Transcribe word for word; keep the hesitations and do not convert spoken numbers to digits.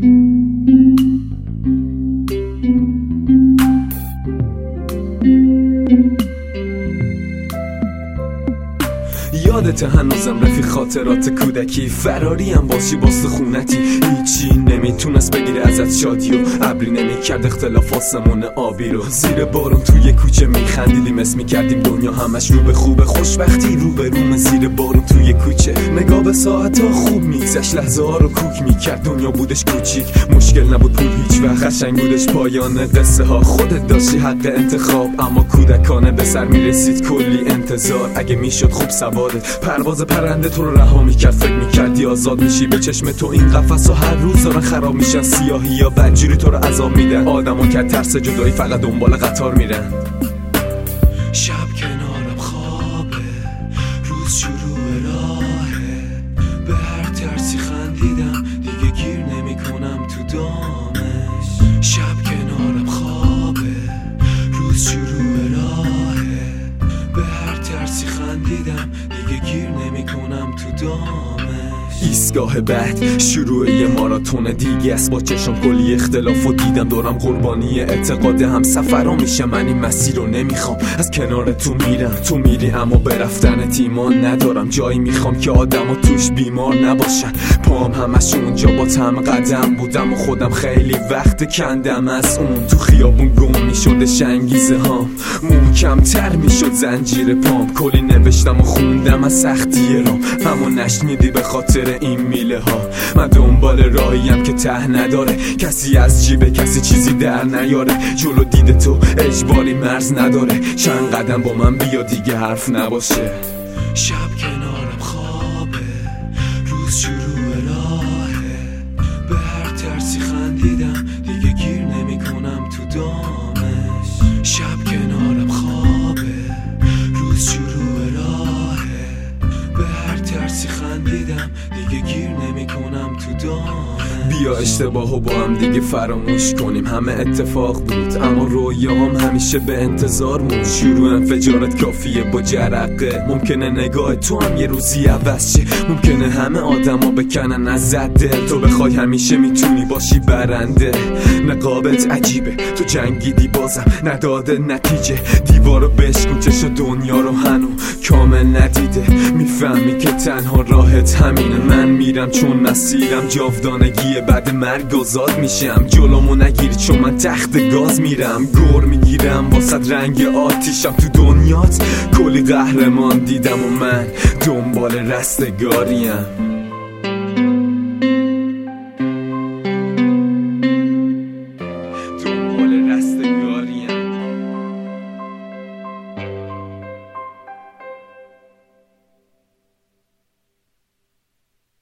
یادت هنوزم رفیق خاطرات کودکی، فراری هم باشی باست خونتی، هیچی نمیتونست بگیره ازت شادی و ابری نمیکرد اختلاف آسمون آبی رو. زیر بارون توی کوچه میخندیدیم، اسم میکردیم دنیا همش رو به خوبه، خوشبختی رو به روم زیر بارون توی کوچه. نگاه به ساعتا خوب میگذشت، لحظه ها رو کوک میکرد، دنیا بودش کوچیک، مشکل نبود پول هیچ وقت، قشنگ بودش پایان قصه ها. خودت داشتی حق انتخاب، اما کودکانه به سر میرسید کلی انتظار. اگه میشد خوب سوادت، پرواز پرنده تو رو رها میکرد، فکر میکردی آزاد میشی. به چشم تو این قفس ها هر روز دارن خراب میشن، سیاهی یا بدجوری تو رو عذاب میدن. آدمو که ترس جدایی فقط دنبال قطار میرن. شب کنارم خوابه، روز شروع راهه، به هر ترسی خندیدم، دیگه گیر نمی کنم تو دامش. شب کنارم خوابه، روز شروع راهه، به هر ترسی خندیدم، دیگه گیر نمی کنم تو دامش. ایستگاه بعد شروع یه ماراتون دیگه است، با چشم کلی اختلاف و دیدم دارم قربانی اعتقاد هم سفرها میشه. من این مسیر رو نمیخوام، از کنار تو میرم، تو میری اما به رفتنت ایمان ندارم. جایی میخوام که آدم و توش بیمار نباشن، پام همش اونجا با تم قدم بودم و خودم خیلی وقت کندم از اون. تو خیابون گم میشدش انگیزه هام، محکم تر میشد زنجیر پام. کلی نوشتم و خوندم از سختی رام، همو نشنیدی به خاطر این میله ها. من دنبال راهیم که ته نداره، کسی از جیب کسی چیزی در نیاره. جلو دید تو اجباری مرز نداره، چند قدم با من بیا دیگه حرف نباشه. شب کنارم خوابه، روز شروع راهه، به هر ترسی خندیدم، دیگه گیر نمی کنم تو دامش. شب کنارم خوابه، روز شروع راهه، به هر ترسی خندیدم، دیگه گیر نمی کنم تو دامش. بیا اشتباهو با هم دیگه فراموش کنیم، همه اتفاق بود اما رویاهم همیشه به انتظار مون. شروع انفجارت کافیه با جرقه، ممکنه نگاه تو هم یه روزی عوض شه، ممکنه همه آدما بکنن ازت دل. تو بخوای همیشه میتونی باشی برنده، نقابت عجیبه تو جنگیدی بازم نداده نتیجه. دیوارو بشکن چشم دنیا رو هنو کامل ندیده، میفهمی که تنها راحت همینه. من میرم چون مسیرم جاودانگیه، بعد مرگ آزاد میشم. جلومو نگیری چون من تخت گاز میرم، گر میگیرم واسد رنگ آتیشم. تو دنیات کلی قهرمان دیدم و من دنبال رستگاریم.